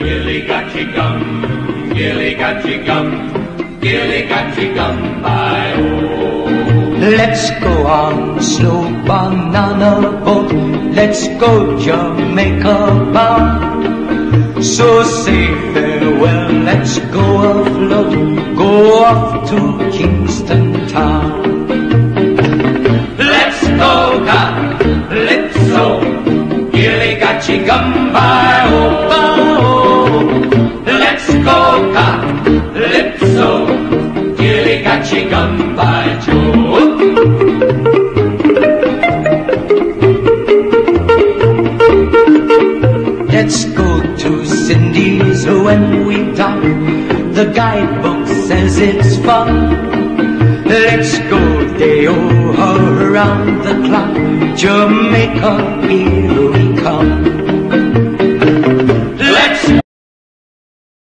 Gilly-gatchy gum, gilly-gatchy gum, bye-oh. Let's go on slow banana boat, let's go Jamaica bound. So say farewell, let's go afloat, go off to Kingston town. Let's go calypso, gilly-gatchy gum, bye-oh, bye-oh. Let's go calypso, gilly-gatchy gum, by-Joe. Let's go to Cindy's when we dock, the guidebook says it's fun. Let's go day-o around the clock, Jamaica, here we come.